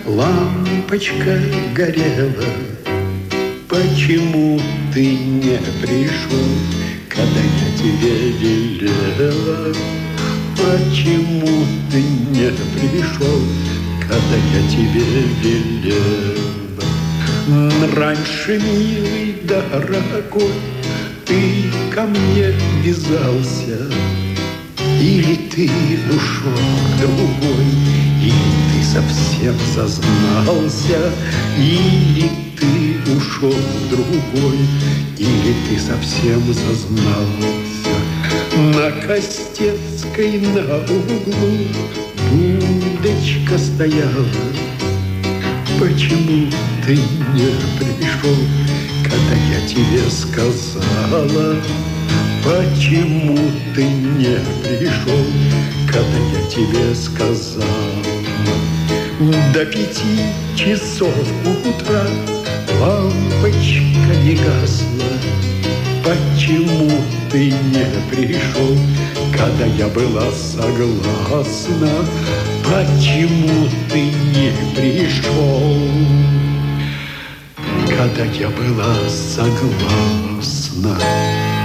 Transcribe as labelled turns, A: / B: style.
A: Лампочка горела, почему ты не пришел, когда я тебе велела? Почему ты не пришел, когда я тебе велела? Раньше, милый, дорогой, ты ко мне вязался, или ты ушел к другой, или ты совсем зазнался, или ты ушел к другой, или ты совсем зазнался. На Костецкой на углу будочка стояла. Почему ты не пришел, когда я тебе сказала? Почему ты не пришел, когда я тебе сказала? До 5 часов утра лампочка не гасла. Почему ты не пришел, когда я была согласна? Почему ты не пришел, когда я была согласна?